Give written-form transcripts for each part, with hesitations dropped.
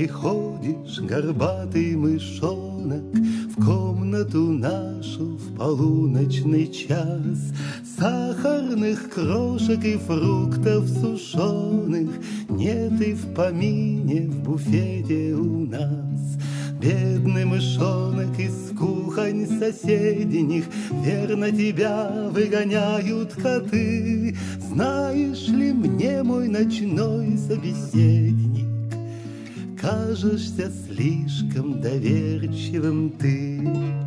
Приходишь, горбатый мышонок, в комнату нашу в полуночный час. Сахарных крошек и фруктов сушеных нет и в помине в буфете у нас. Бедный мышонок из кухонь соседних, верно тебя выгоняют коты. Знаешь ли мне, мой ночной собеседник, кажешься слишком доверчивым ты.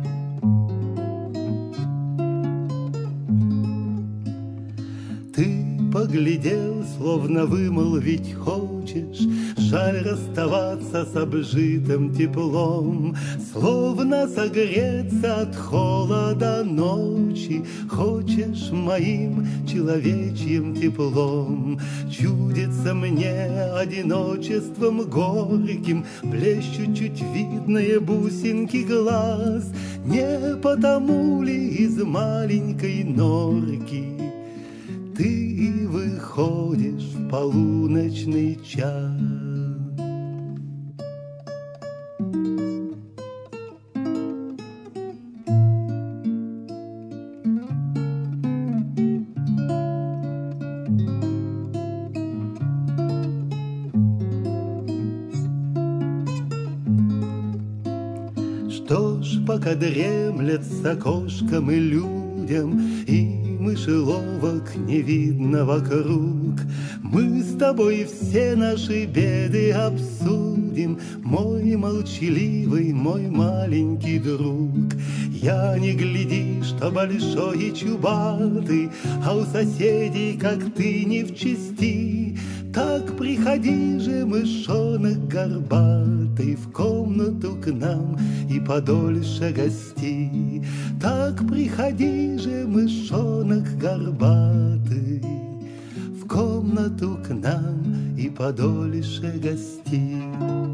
Ты поглядел, словно вымолвить хочешь, жаль расставаться с обжитым теплом, словно согреться от холода ночи, хочешь моим человечьим теплом. Чудится мне одиночеством горьким, блещут чуть видные бусинки глаз. Не потому ли из маленькой норки ты выходишь в полуночный час? Что ж, пока дремлет с окошком и людям, и мышеловок не видно вокруг, мы с тобой все наши беды обсудим, мой молчаливый, мой маленький друг. Я не гляди, что большой и чубатый, а у соседей, как ты, не в чести. Так приходи же, мышонок горбатый, в комнату к нам и подольше гости. Так приходи же, мышонок горбатый, в комнату к нам и подольше гости.